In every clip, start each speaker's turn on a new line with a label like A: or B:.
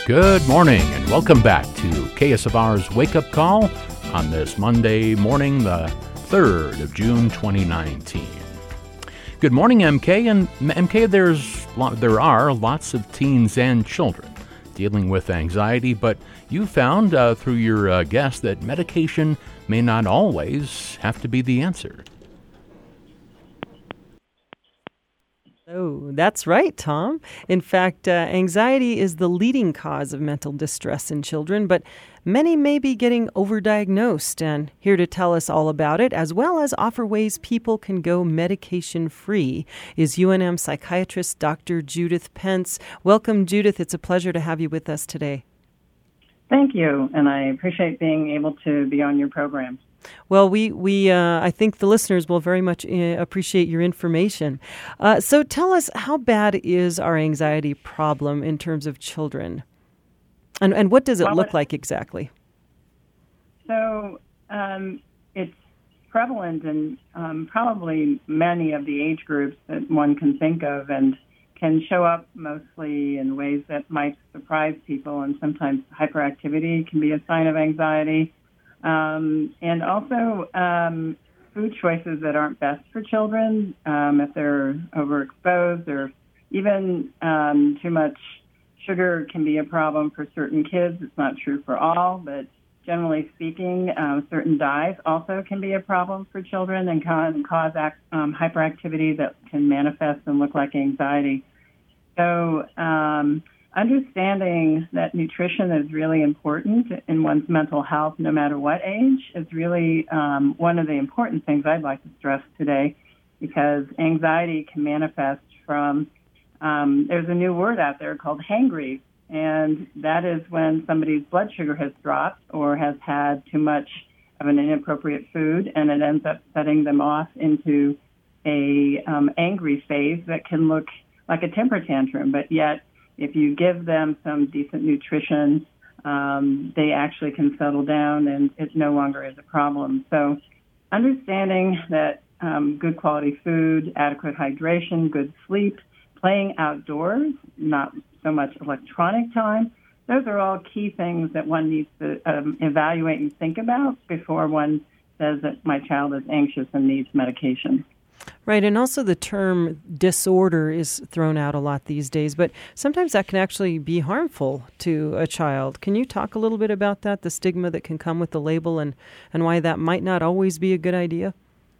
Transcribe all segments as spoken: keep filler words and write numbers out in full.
A: Good morning and welcome back to K S F R's Wake Up Call on this Monday morning, the third of June, twenty nineteen. Good morning, M K. And M K, there's there are lots of teens and children dealing with anxiety, but you found uh, through your uh, guest that medication may not always have to be the answer.
B: Oh, that's right, Tom. In fact, uh, anxiety is the leading cause of mental distress in children, but many may be getting overdiagnosed. And here to tell us all about it, as well as offer ways people can go medication-free, is U N M psychiatrist Doctor Judith Pence. Welcome, Judith. It's a pleasure to have you with us today.
C: Thank you, and I appreciate being able to be on your program.
B: Well, we, we uh, I think the listeners will very much uh, appreciate your information. Uh, so tell us, how bad is our anxiety problem in terms of children? And and what does it
C: well,
B: look like exactly?
C: So um, it's prevalent in um, probably many of the age groups that one can think of, and can show up mostly in ways that might surprise people, and sometimes hyperactivity can be a sign of anxiety. Um, and also um, food choices that aren't best for children, um, if they're overexposed, or even um, too much sugar can be a problem for certain kids. It's not true for all, but generally speaking, um, certain dyes also can be a problem for children and can cause act, um, hyperactivity that can manifest and look like anxiety. So um, understanding that nutrition is really important in one's mental health, no matter what age, is really um, one of the important things I'd like to stress today, because anxiety can manifest from, um, there's a new word out there called hangry, and that is when somebody's blood sugar has dropped or has had too much of an inappropriate food, and it ends up setting them off into a um, angry phase that can look like a temper tantrum, but yet if you give them some decent nutrition, um, they actually can settle down and it no longer is a problem. So understanding that um, good quality food, adequate hydration, good sleep, playing outdoors, not so much electronic time, those are all key things that one needs to um, evaluate and think about before one says that my child is anxious and needs medication.
B: Right, and also the term disorder is thrown out a lot these days, but sometimes that can actually be harmful to a child. Can you talk a little bit about that, the stigma that can come with the label, and, and why that might not always be a good idea?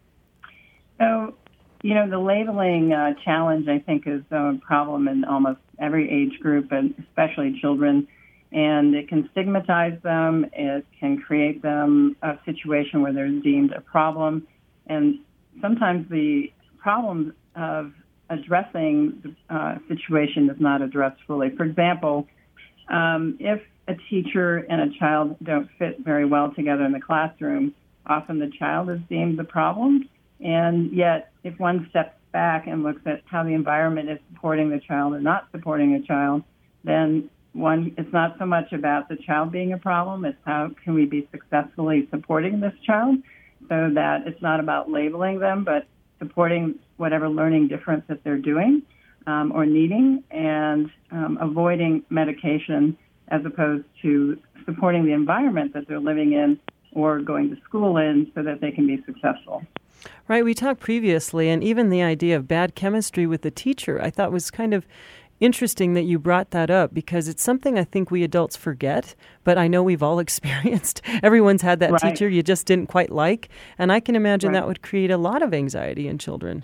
C: So, you know, the labeling uh, challenge, I think, is a problem in almost every age group, and especially children, and it can stigmatize them. It can create them a situation where they're deemed a problem, and sometimes the problem of addressing the uh, situation is not addressed fully. For example, um, if a teacher and a child don't fit very well together in the classroom, often the child is deemed the problem. And yet, if one steps back and looks at how the environment is supporting the child or not supporting a child, then one, it's not so much about the child being a problem, it's how can we be successfully supporting this child, so that it's not about labeling them, but supporting whatever learning difference that they're doing um, or needing, and um, avoiding medication as opposed to supporting the environment that they're living in or going to school in so that they can be successful.
B: Right, we talked previously, and even the idea of bad chemistry with the teacher, I thought was kind of interesting that you brought that up, because it's something I think we adults forget, but I know we've all experienced. Everyone's had that
C: right.
B: teacher you just didn't quite like, and I can imagine
C: right.
B: that would create a lot of anxiety in children.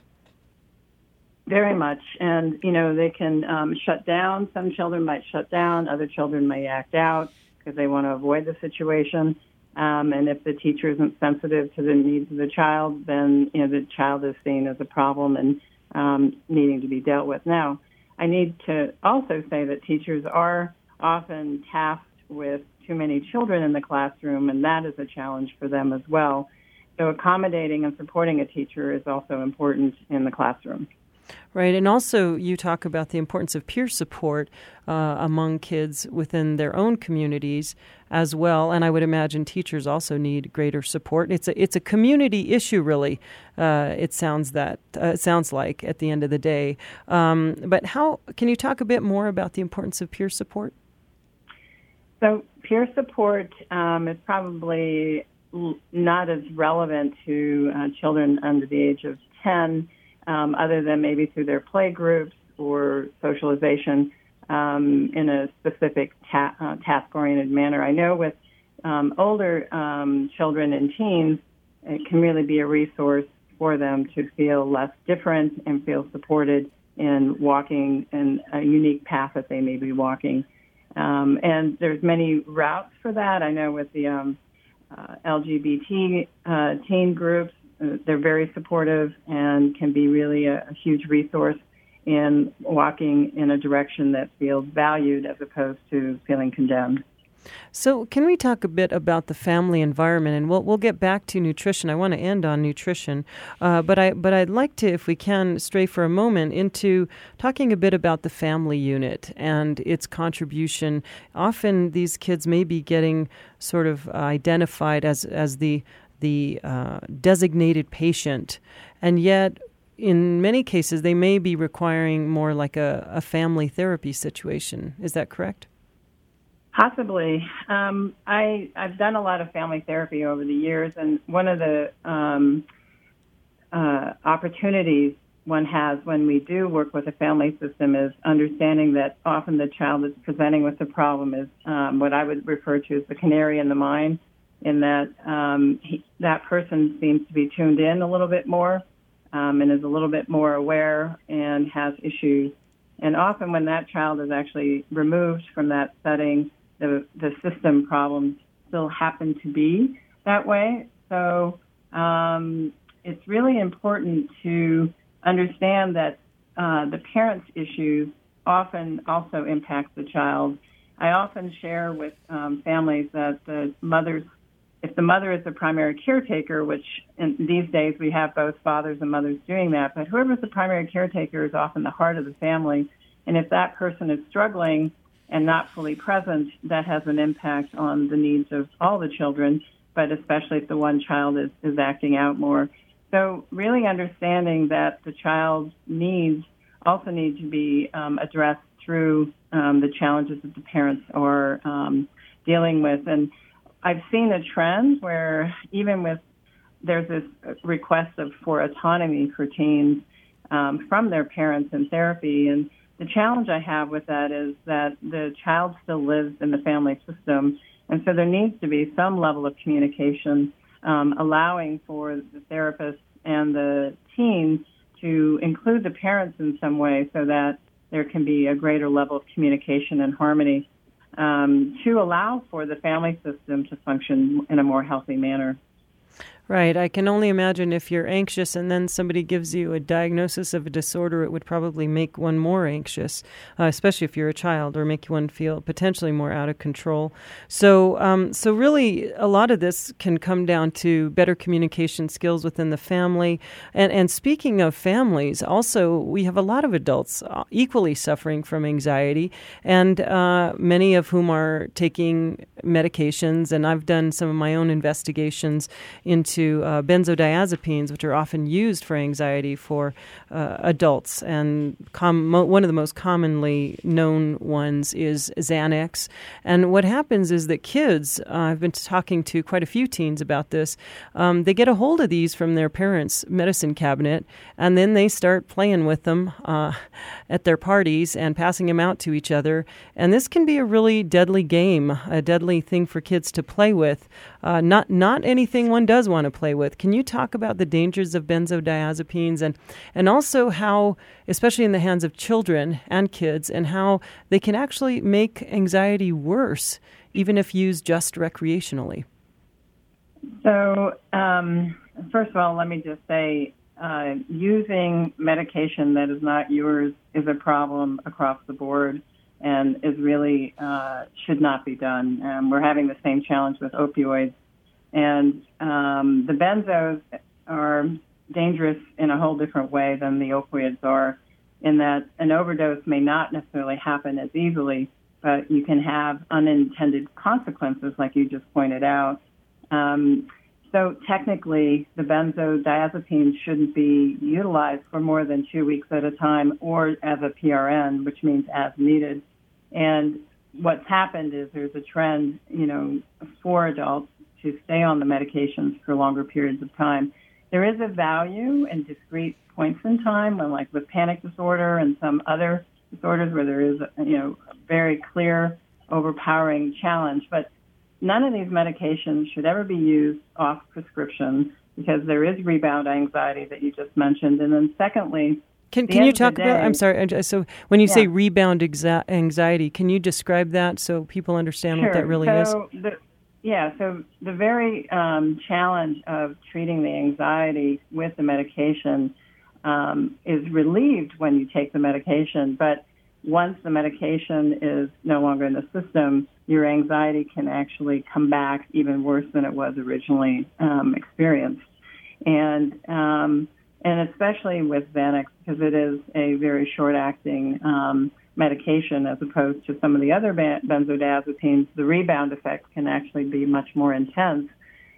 C: Very much, and you know, they can um, shut down. Some children might shut down, other children may act out because they want to avoid the situation. Um, and if the teacher isn't sensitive to the needs of the child, then you know the child is seen as a problem and um, needing to be dealt with. Now, I need to also say that teachers are often tasked with too many children in the classroom, and that is a challenge for them as well. So accommodating and supporting a teacher is also important in the classroom.
B: Right, and also you talk about the importance of peer support uh, among kids within their own communities as well, and I would imagine teachers also need greater support. It's a it's a community issue, really. Uh, it sounds that uh, it sounds like at the end of the day. Um, but how can you talk a bit more about the importance of peer support?
C: So peer support um, is probably l- not as relevant to uh, children under the age of ten, um, other than maybe through their play groups or socialization um, in a specific ta- uh, task-oriented manner. I know with um, older um, children and teens, it can really be a resource for them to feel less different and feel supported in walking in a unique path that they may be walking. Um, and there's many routes for that. I know with the um, uh, L G B T uh, teen groups, uh, they're very supportive and can be really a, a huge resource in walking in a direction that feels valued as opposed to feeling condemned.
B: So can we talk a bit about the family environment, and we'll we'll get back to nutrition. I want to end on nutrition, uh, but I but I'd like to, if we can, stray for a moment into talking a bit about the family unit and its contribution. Often these kids may be getting sort of identified as as the the uh, designated patient, and yet in many cases they may be requiring more like a, a family therapy situation. Is that correct?
C: Possibly. Um, I, I've done a lot of family therapy over the years, and one of the um, uh, opportunities one has when we do work with a family system is understanding that often the child that's presenting with the problem is um, what I would refer to as the canary in the mine, in that um, he, that person seems to be tuned in a little bit more um, and is a little bit more aware and has issues. And often when that child is actually removed from that setting, The, the system problems still happen to be that way. So um, it's really important to understand that uh, the parent's issues often also impact the child. I often share with um, families that the mother's, if the mother is the primary caretaker, which in these days we have both fathers and mothers doing that, but whoever's the primary caretaker is often the heart of the family. And if that person is struggling and not fully present, that has an impact on the needs of all the children, but especially if the one child is, is acting out more. So really understanding that the child's needs also need to be um, addressed through um, the challenges that the parents are um, dealing with. And I've seen a trend where even with, there's this request of for autonomy for teens um, from their parents in therapy, and the challenge I have with that is that the child still lives in the family system, and so there needs to be some level of communication, um, allowing for the therapists and the teens to include the parents in some way so that there can be a greater level of communication and harmony um, to allow for the family system to function in a more healthy manner.
B: Right. I can only imagine if you're anxious and then somebody gives you a diagnosis of a disorder, it would probably make one more anxious, uh, especially if you're a child, or make one feel potentially more out of control. So, um, so really, a lot of this can come down to better communication skills within the family. And, and speaking of families, also, we have a lot of adults equally suffering from anxiety, and uh, many of whom are taking medications. And I've done some of my own investigations into to uh, benzodiazepines, which are often used for anxiety for uh, adults. And com- mo- one of the most commonly known ones is Xanax. And what happens is that kids, uh, I've been talking to quite a few teens about this, um, they get a hold of these from their parents' medicine cabinet, and then they start playing with them uh, at their parties and passing them out to each other. And this can be a really deadly game, a deadly thing for kids to play with. Uh, not not anything one does want to play with. Can you talk about the dangers of benzodiazepines and, and also how, especially in the hands of children and kids, and how they can actually make anxiety worse, even if used just recreationally?
C: So, um, first of all, let me just say, uh, using medication that is not yours is a problem across the board and is really uh, should not be done. Um, we're having the same challenge with opioids. And um, the benzos are dangerous in a whole different way than the opioids are, in that an overdose may not necessarily happen as easily, but you can have unintended consequences, like you just pointed out. Um, so technically, the benzodiazepines shouldn't be utilized for more than two weeks at a time or as a P R N, which means as needed. And what's happened is there's a trend, you know, for adults to stay on the medications for longer periods of time. There is a value in discrete points in time, when, like with panic disorder and some other disorders where there is, you know, a very clear, overpowering challenge. But none of these medications should ever be used off prescription, because there is rebound anxiety that you just mentioned. And then secondly,
B: Can can you talk about, I'm sorry, so when you yeah. say rebound exa- anxiety, can you describe that so people understand
C: sure.
B: what that really
C: so
B: is?
C: The, yeah, so the very um, challenge of treating the anxiety with the medication um, is relieved when you take the medication, but once the medication is no longer in the system, your anxiety can actually come back even worse than it was originally um, experienced. And um, and especially with Xanax, because it is a very short-acting um, medication as opposed to some of the other benzodiazepines, the rebound effect can actually be much more intense.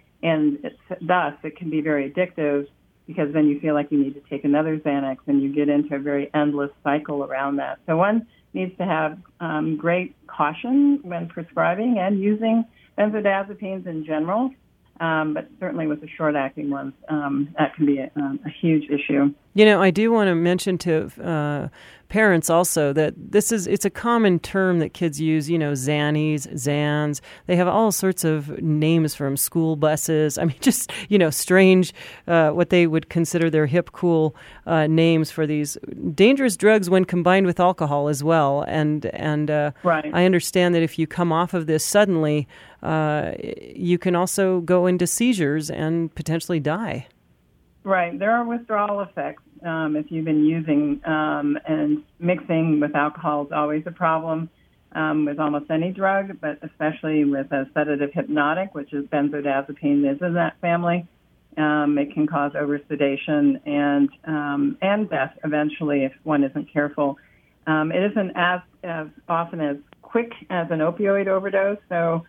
C: And it's, thus, it can be very addictive, because then you feel like you need to take another Xanax, and you get into a very endless cycle around that. So one needs to have um, great caution when prescribing and using benzodiazepines in general. Um, but certainly with the short-acting ones, um, that can be a, um, a huge issue.
B: You know, I do want to mention to uh, parents also that this is, it's a common term that kids use, you know, Xannies, Xans. They have all sorts of names from school buses. I mean, just, you know, strange, uh, what they would consider their hip, cool uh, names for these dangerous drugs when combined with alcohol as well. And, and uh,
C: right.
B: I understand that if you come off of this suddenly, uh, you can also go into seizures and potentially die.
C: Right. There are withdrawal effects um, if you've been using, um, and mixing with alcohol is always a problem um, with almost any drug, but especially with a sedative hypnotic, which is benzodiazepine is in that family. Um, it can cause oversedation and um, and death eventually if one isn't careful. Um, it isn't as, as often as quick as an opioid overdose, so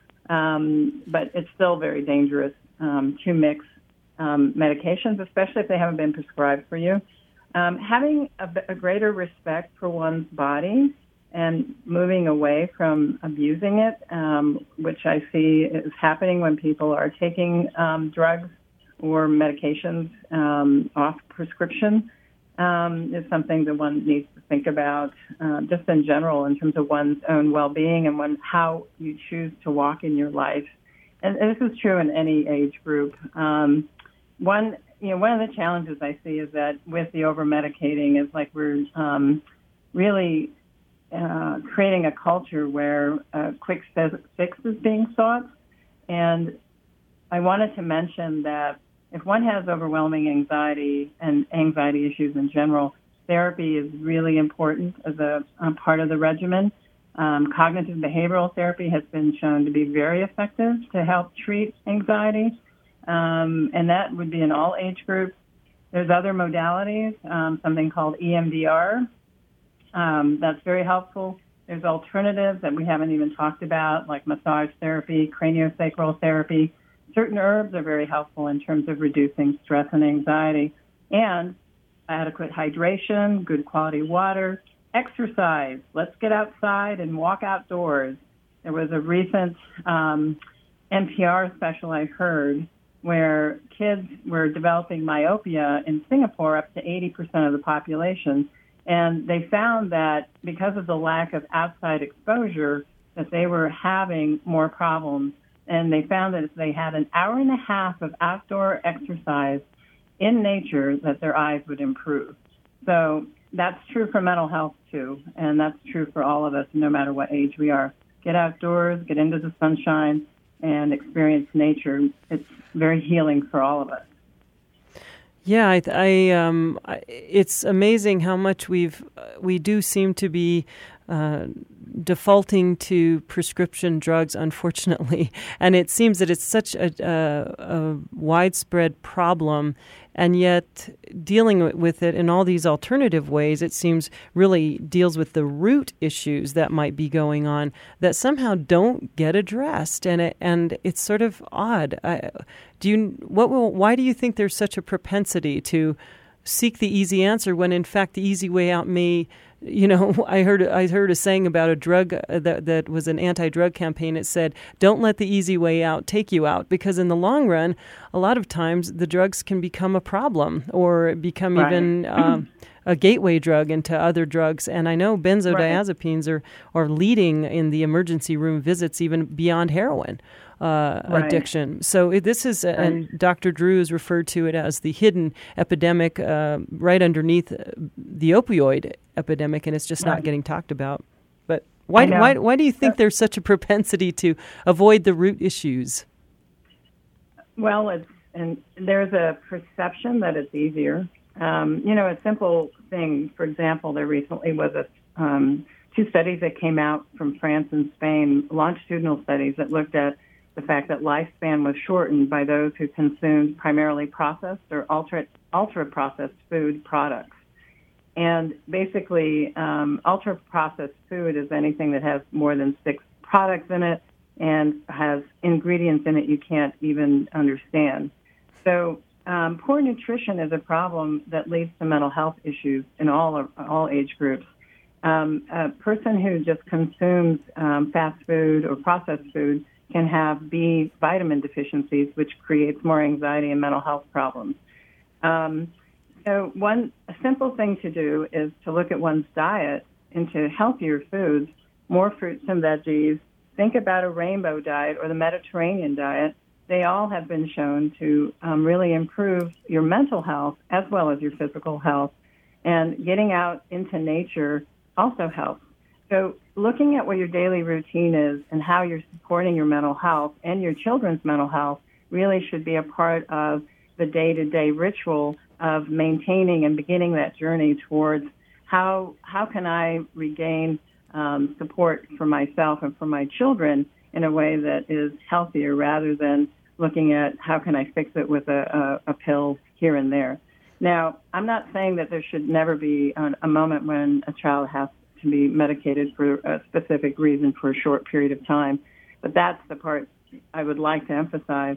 C: um, but it's still very dangerous um, to mix Um, medications, especially if they haven't been prescribed for you. Um, having a, a greater respect for one's body and moving away from abusing it, um, which I see is happening when people are taking um, drugs or medications um, off prescription, um, is something that one needs to think about uh, just in general in terms of one's own well-being and one, how you choose to walk in your life. And, and this is true in any age group. Um, One, you know, one of the challenges I see is that with the over-medicating is like we're um, really uh, creating a culture where a quick fix is being sought. And I wanted to mention that if one has overwhelming anxiety and anxiety issues in general, therapy is really important as a, a part of the regimen. Um, cognitive behavioral therapy has been shown to be very effective to help treat anxiety. Um, and that would be in all age groups. There's other modalities, um, something called E M D R. Um, that's very helpful. There's alternatives that we haven't even talked about, like massage therapy, craniosacral therapy. Certain herbs are very helpful in terms of reducing stress and anxiety. And adequate hydration, good quality water, exercise. Let's get outside and walk outdoors. There was a recent um, N P R special I heard where kids were developing myopia in Singapore, up to eighty percent of the population. And they found that because of the lack of outside exposure, that they were having more problems. And they found that if they had an hour and a half of outdoor exercise in nature, that their eyes would improve. So that's true for mental health, too. And that's true for all of us, no matter what age we are. Get outdoors, get into the sunshine, and experience nature. It's very healing for all of us.
B: Yeah, I, I um, I, it's amazing how much we've uh, we do seem to be uh, defaulting to prescription drugs, unfortunately, and it seems that it's such a, a, a widespread problem, and yet dealing with it in all these alternative ways, it seems really deals with the root issues that might be going on that somehow don't get addressed, and it, and it's sort of odd. I, do you what will, why do you think there's such a propensity to seek the easy answer when in fact the easy way out may you know, I heard I heard a saying about a drug that that was an anti-drug campaign. It said, "Don't let the easy way out take you out," because in the long run, a lot of times the drugs can become a problem or become right. even uh, a gateway drug into other drugs. And I know benzodiazepines right. are, are leading in the emergency room visits even beyond heroin. Uh, right. addiction. So it, this is, right. and Doctor Drew has referred to it as the hidden epidemic uh, right underneath the opioid epidemic, and it's just right. not getting talked about. But why, why, why do you think there's such a propensity to avoid the root issues?
C: Well, it's, and there's a perception that it's easier. Um, you know, a simple thing, for example, there recently was a um, two studies that came out from France and Spain, longitudinal studies that looked at the fact that lifespan was shortened by those who consumed primarily processed or ultra, ultra-processed food products. And basically, um, ultra-processed food is anything that has more than six products in it and has ingredients in it you can't even understand. So um, poor nutrition is a problem that leads to mental health issues in all all age groups. Um, a person who just consumes um, fast food or processed food can have B vitamin deficiencies, which creates more anxiety and mental health problems. Um, so one a simple thing to do is to look at one's diet into healthier foods, more fruits and veggies. Think about a rainbow diet or the Mediterranean diet. They all have been shown to um, really improve your mental health as well as your physical health. And getting out into nature also helps. So looking at what your daily routine is and how you're supporting your mental health and your children's mental health really should be a part of the day-to-day ritual of maintaining and beginning that journey towards how how can I regain um, support for myself and for my children in a way that is healthier rather than looking at how can I fix it with a, a, a pill here and there. Now, I'm not saying that there should never be a, a moment when a child has to be medicated for a specific reason for a short period of time. But that's the part I would like to emphasize.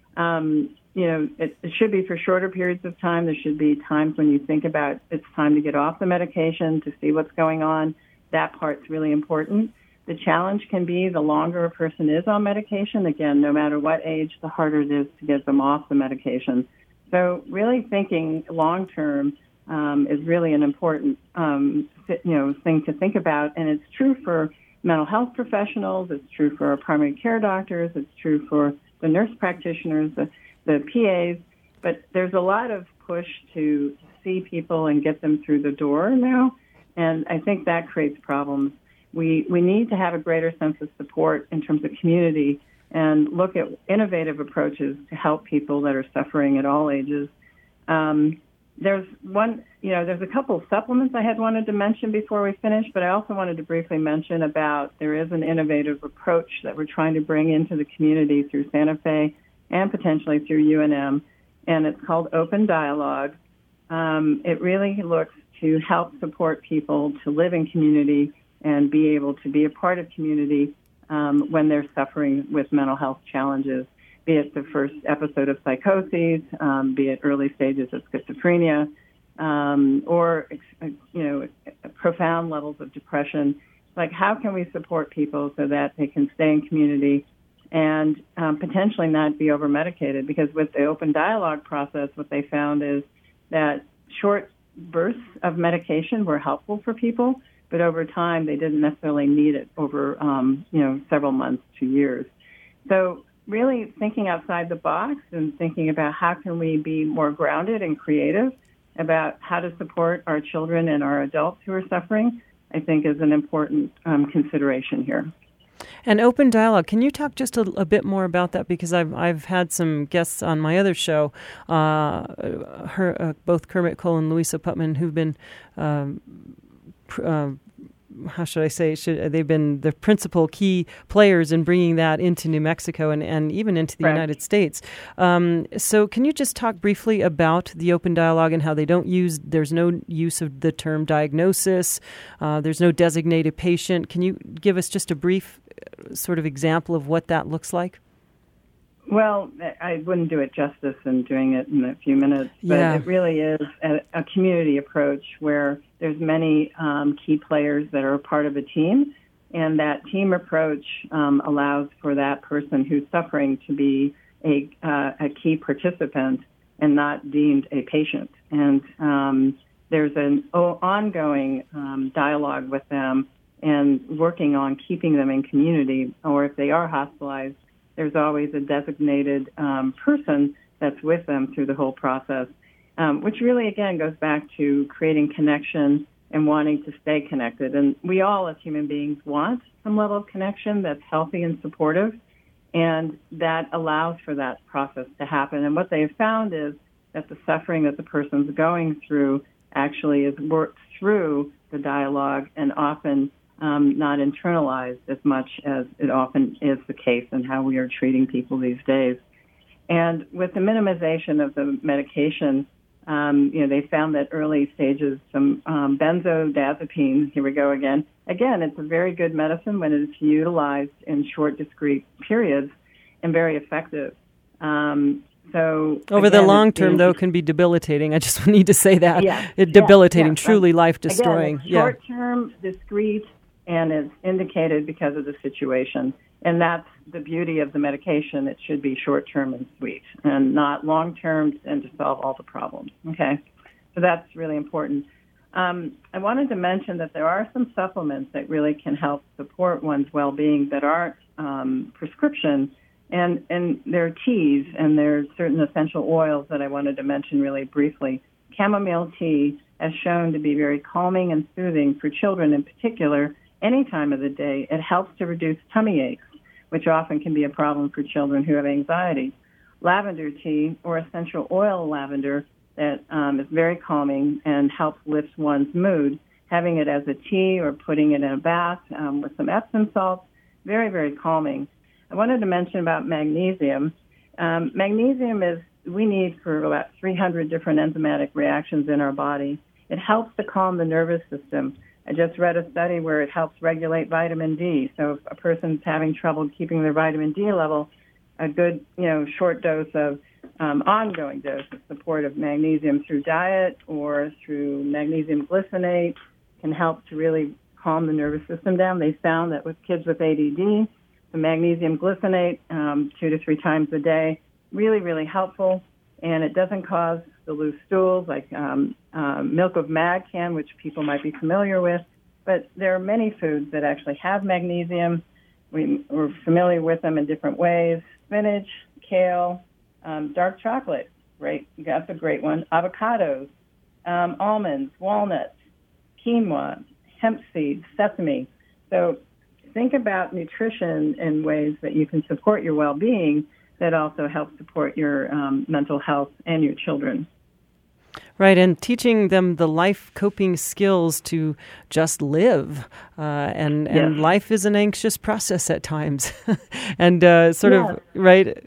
C: Um, you know, it, it should be for shorter periods of time. There should be times when you think about it's time to get off the medication, to see what's going on. That part's really important. The challenge can be the longer a person is on medication. Again, no matter what age, the harder it is to get them off the medication. So really thinking long-term Um, is really an important, um, you know, thing to think about, and it's true for mental health professionals. It's true for our primary care doctors. It's true for the nurse practitioners, the, the P As. But there's a lot of push to see people and get them through the door now, and I think that creates problems. We we need to have a greater sense of support in terms of community and look at innovative approaches to help people that are suffering at all ages. Um, There's one, you know, there's a couple of supplements I had wanted to mention before we finish, but I also wanted to briefly mention about there is an innovative approach that we're trying to bring into the community through Santa Fe and potentially through U N M, and it's called Open Dialogue. Um, it really looks to help support people to live in community and be able to be a part of community um, when they're suffering with mental health challenges, be it the first episode of psychosis, um, be it early stages of schizophrenia, um, or, you know, profound levels of depression. Like, how can we support people so that they can stay in community and um, potentially not be over-medicated? Because with the open dialogue process, what they found is that short bursts of medication were helpful for people, but over time they didn't necessarily need it over, um, you know, several months to years. So really thinking outside the box and thinking about how can we be more grounded and creative about how to support our children and our adults who are suffering, I think is an important um, consideration here.
B: And open dialogue, can you talk just a, a bit more about that? Because I've I've had some guests on my other show, uh, her, uh, both Kermit Cole and Louisa Putman, who've been um, pr- uh, how should I say, should, they've been the principal key players in bringing that into New Mexico and, and even into the right. United States. Um, so can you just talk briefly about the open dialogue and how they don't use, there's no use of the term diagnosis, uh, there's no designated patient. Can you give us just a brief sort of example of what that looks like?
C: Well, I wouldn't do it justice in doing it in a few minutes, but
B: yeah.
C: it really is a, a community approach where there's many um, key players that are a part of a team, and that team approach um, allows for that person who's suffering to be a, uh, a key participant and not deemed a patient. And um, there's an o- ongoing um, dialogue with them and working on keeping them in community, or if they are hospitalized, there's always a designated um, person that's with them through the whole process, um, which really, again, goes back to creating connection and wanting to stay connected. And we all, as human beings, want some level of connection that's healthy and supportive, and that allows for that process to happen. And what they have found is that the suffering that the person's going through actually is worked through the dialogue and often Um, not internalized as much as it often is the case in how we are treating people these days. And with the minimization of the medication, um, you know, they found that early stages, some um, benzodiazepine, here we go again. Again, it's a very good medicine when it's utilized in short, discrete periods and very effective. Um, so
B: Over
C: again,
B: the long term,
C: being,
B: though, can be debilitating. I just need to say that.
C: Yeah,
B: it debilitating,
C: yeah, yeah.
B: truly life-destroying.
C: Again, it's short-term, discrete, and it's indicated because of the situation. And that's the beauty of the medication. It should be short-term and sweet and not long-term and to solve all the problems. Okay? So that's really important. Um, I wanted to mention that there are some supplements that really can help support one's well-being that aren't um, prescription, and, and there are teas and there are certain essential oils that I wanted to mention really briefly. Chamomile tea has shown to be very calming and soothing for children in particular. Any time of the day, it helps to reduce tummy aches, which often can be a problem for children who have anxiety. Lavender tea or essential oil lavender that um, is very calming and helps lift one's mood. Having it as a tea or putting it in a bath um, with some Epsom salts, very, very calming. I wanted to mention about magnesium. Um, magnesium is we need for about three hundred different enzymatic reactions in our body. It helps to calm the nervous system. I just read a study where it helps regulate vitamin D. So if a person's having trouble keeping their vitamin D level, a good, you know, short dose of um, ongoing dose of support of magnesium through diet or through magnesium glycinate can help to really calm the nervous system down. They found that with kids with A D D, the magnesium glycinate um, two to three times a day, really, really helpful. And it doesn't cause the loose stools like um, uh, milk of mag can, which people might be familiar with. But there are many foods that actually have magnesium. We, we're familiar with them in different ways. Spinach, kale, um, dark chocolate, right? That's a great one. Avocados, um, almonds, walnuts, quinoa, hemp seeds, sesame. So think about nutrition in ways that you can support your well-being that also help support your um, mental health and your children.
B: Right, and teaching them the life coping skills to just live. Uh, and, and
C: yes.
B: life is an anxious process at times. and uh, sort
C: yes.
B: of, right?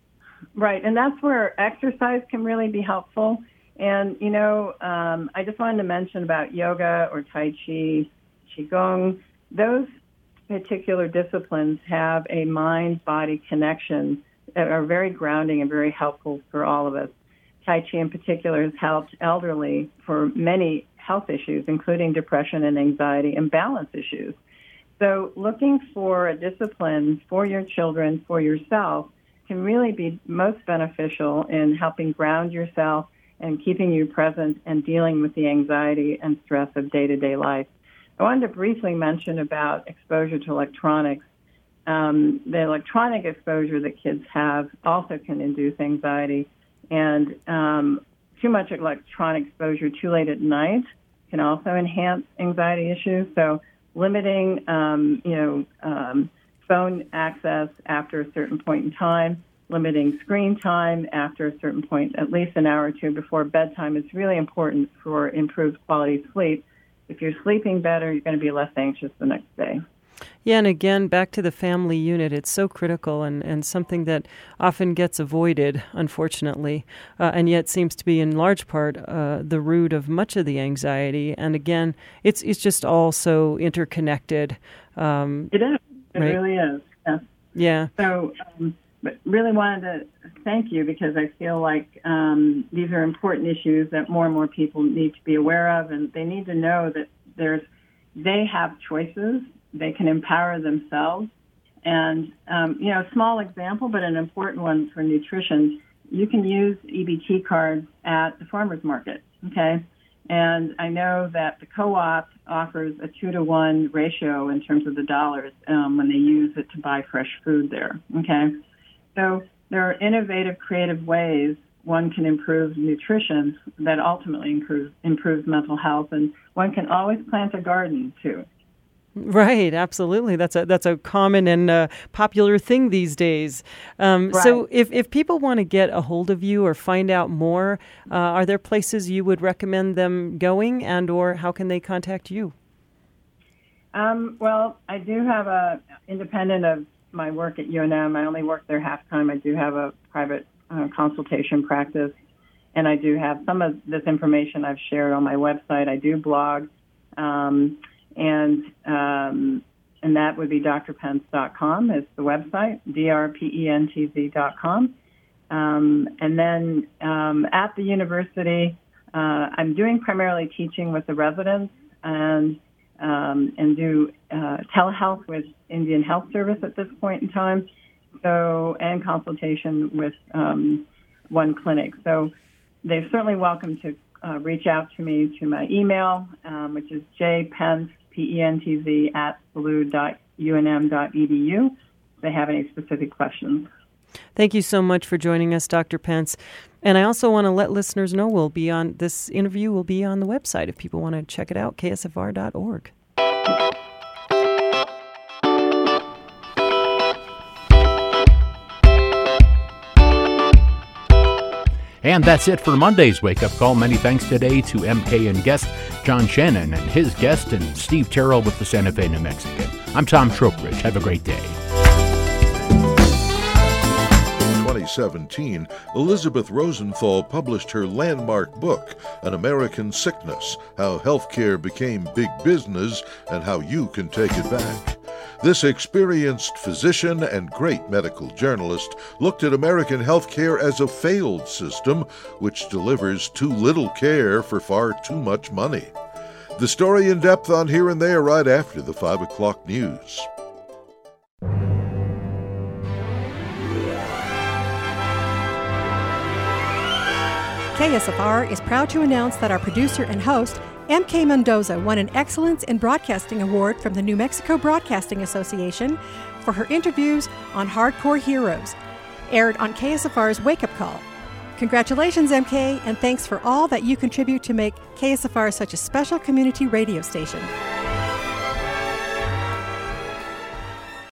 C: Right, and that's where exercise can really be helpful. And, you know, um, I just wanted to mention about yoga or Tai Chi, Qigong. Those particular disciplines have a mind-body connection that are very grounding and very helpful for all of us. Tai Chi in particular has helped elderly for many health issues, including depression and anxiety and balance issues. So looking for a discipline for your children, for yourself, can really be most beneficial in helping ground yourself and keeping you present and dealing with the anxiety and stress of day-to-day life. I wanted to briefly mention about exposure to electronics. Um, the electronic exposure that kids have also can induce anxiety, and um, too much electronic exposure too late at night can also enhance anxiety issues. So limiting, um, you know, um, phone access after a certain point in time, limiting screen time after a certain point, at least an hour or two before bedtime, is really important for improved quality sleep. If you're sleeping better, you're going to be less anxious the next day.
B: Yeah, and again, back to the family unit, it's so critical and, and something that often gets avoided, unfortunately, uh, and yet seems to be in large part uh, the root of much of the anxiety. And again, it's it's just all so interconnected. Um,
C: it is. It
B: right?
C: really is. Yeah.
B: Yeah.
C: So um, but really wanted to thank you because I feel like um, these are important issues that more and more people need to be aware of, and they need to know that there's they have choices. They can empower themselves. And, um, you know, a small example, but an important one for nutrition, you can use E B T cards at the farmer's market, okay? And I know that the co-op offers a two to one ratio in terms of the dollars um, when they use it to buy fresh food there, okay? So there are innovative, creative ways one can improve nutrition that ultimately improves, improves mental health, and one can always plant a garden, too.
B: Right, absolutely. That's a that's a common and uh, popular thing these days. Um,
C: right.
B: So if, if people want to get a hold of you or find out more, uh, are there places you would recommend them going, and or how can they contact you?
C: Um, well, I do have a, independent of my work at U N M, I only work there half-time. I do have a private uh, consultation practice, and I do have some of this information I've shared on my website. I do blog. Um, And um, and that would be d r pence dot com is the website, D R P E N T Z dot com. Um, and then um, at the university, uh, I'm doing primarily teaching with the residents and um, and do uh, telehealth with Indian Health Service at this point in time, so and consultation with um, one clinic. So they're certainly welcome to uh, reach out to me to my email, um, which is jpence. P E N T Z at salud dot U N M dot E D U if they have any specific questions.
B: Thank you so much for joining us, Doctor Pence. And I also want to let listeners know we'll be on this interview will be on the website if people want to check it out, K S F R dot org.
A: And that's it for Monday's Wake Up Call. Many thanks today to M K and guest John Shannon and his guest and Steve Terrell with the Santa Fe New Mexican. I'm Tom Trowbridge. Have a great day.
D: In twenty seventeen, Elizabeth Rosenthal published her landmark book, An American Sickness, How Healthcare Became Big Business and How You Can Take It Back. This experienced physician and great medical journalist looked at American healthcare as a failed system which delivers too little care for far too much money. The story in depth on Here and There right after the five o'clock news.
E: K S F R is proud to announce that our producer and host, M K Mendoza, won an Excellence in Broadcasting Award from the New Mexico Broadcasting Association for her interviews on hardcore heroes, aired on K S F R's Wake Up Call. Congratulations, M K, and thanks for all that you contribute to make K S F R such a special community radio station.